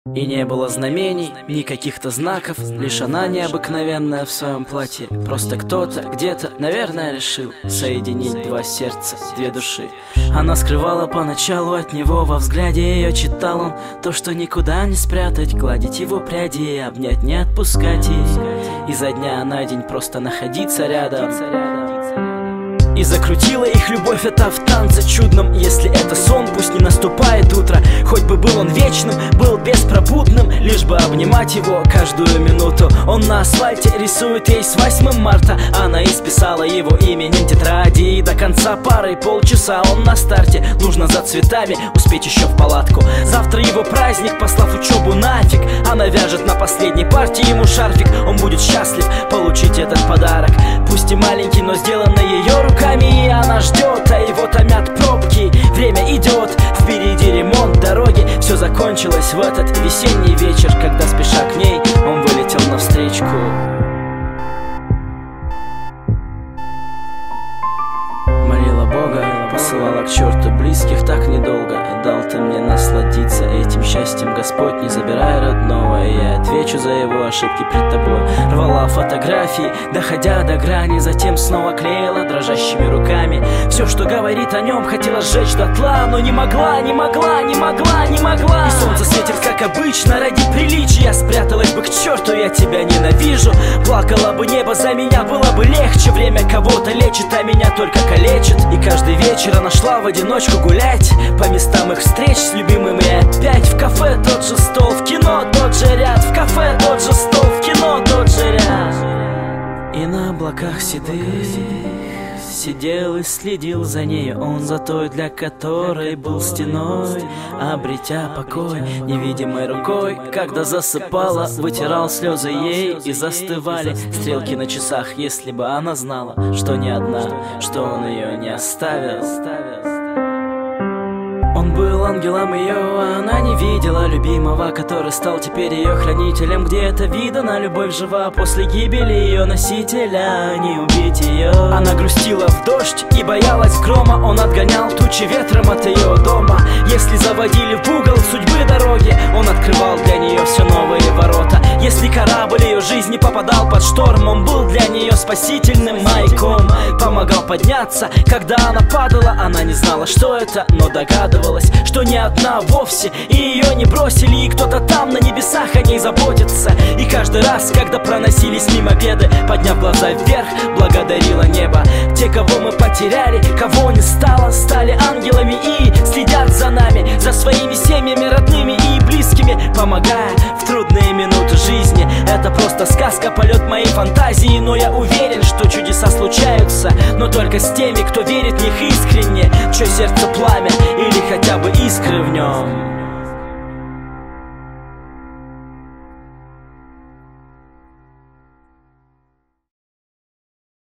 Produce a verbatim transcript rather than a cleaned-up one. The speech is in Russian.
И не было знамений, ни каких-то знаков, лишь она необыкновенная в своем платье. Просто кто-то где-то, наверное, решил соединить два сердца, две души. Она скрывала поначалу от него, во взгляде ее читал он то, что никуда не спрятать. Гладить его пряди и обнять, не отпускать и изо дня на день просто находиться рядом. И закрутила их любовь эта в танце чудном. Если это сон, пусть не наступает утро. Хоть бы был он вечным, был беспробудным, лишь бы обнимать его каждую минуту. Он на асфальте рисует ей с восьмым марта. Она исписала его именем тетради. И до конца пары полчаса он на старте. Нужно за цветами успеть еще в палатку. Завтра его праздник, послав учебу нафиг. Она вяжет на последней партии ему шарфик. Он будет счастлив получить этот подарок. Пусть и маленький, но сделанный ее руками. И она ждет, а его томят пробки. Время идет, впереди ремонт дороги. Все закончилось в этот весенний вечер, когда, спеша к ней, он вылетел навстречку. Молила Бога, посылала к черту близких так недолго. Дал ты мне насладиться этим счастьем, Господь, не забирай родного. И я отвечу за его ошибки пред тобой. Рвала фотографии, доходя до грани, затем снова клеила дрожащими руками. Все, что говорит о нем, хотела сжечь дотла, но не могла, не могла, не могла, не могла. И солнце светит, как обычно, ради приличия. Спряталась бы к черту, я тебя ненавижу. Плакала бы небо за меня, было бы легче. Время кого-то лечит, а меня только калечит. И каждый вечер она шла в одиночку гулять по местам их встреч с любимыми. Опять в кафе тот же стол, в кино тот же ряд. В кафе тот же стол, в кино тот же ряд. И на облаках седых сидел и следил за ней он, за той, для которой был стеной. Обретя покой невидимой рукой, когда засыпала, вытирал слезы ей, и застывали стрелки на часах. Если бы она знала, что не одна, что он ее не оставил. Он был ангелом ее, а она не видела любимого, который стал теперь ее хранителем. Где это видано, любовь жива после гибели ее носителя, не убить ее. Она грустила в дождь и боялась грома. Он отгонял тучи ветром от ее дома. Если заводили в угол судьбы дороги, он открывал для нее все новые ворота. Если корабль ее жизни попадал под шторм, он был для нее спасительным маяком. Помогал подняться, когда она падала. Она не знала, что это, но догадывалась, что не одна вовсе, и ее не бросили, и кто-то там на небесах о ней заботится. И каждый раз, когда проносились мимо беды, подняв глаза вверх, благодарила небо. Те, кого мы потеряли, кого не стало, стали ангелами и следят за нами, за своими семьями, родными и близкими, помогая в трудные минуты жизни. Это просто сказка, полет моей фантазии, но я уверен, что чудеса случаются, но только с теми, кто верит в них искренне.